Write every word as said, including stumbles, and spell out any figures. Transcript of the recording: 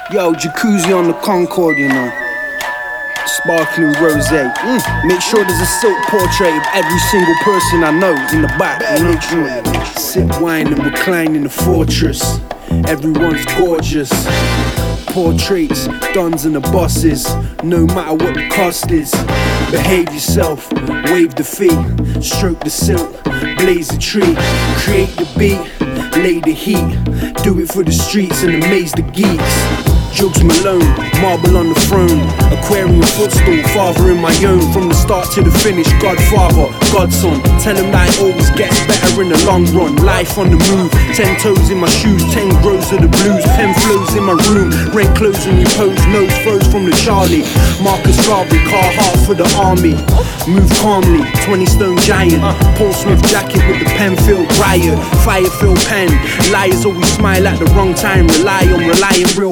Yo, jacuzzi on the Concorde, you know. Sparkling rosé. Mm. Make sure there's a silk portrait of every single person I know in the back. Make sure. Sip wine and recline in the fortress. Everyone's gorgeous. Portraits, dons and the bosses. No matter what the cost is. Behave yourself, wave the fee. Stroke the silk, blaze the tree. Create the beat, lay the heat. Do it for the streets and amaze the geeks. Jugs Malone, marble on the throne. Aquarium footstool, father in my own. From the start to the finish, Godfather, Godson. Tell him that it always gets better in the long run. Life on the move, ten toes in my shoes. Ten grows of the blues, pen flows in my room. Rent clothes and you pose, nose froze from the Charlie. Marcus Garvey, Carhartt for the army. Move calmly, twenty stone giant. Paul Smith jacket with the Penfield riot. Fire filled pen, liars always smile at the wrong time. Rely on relying real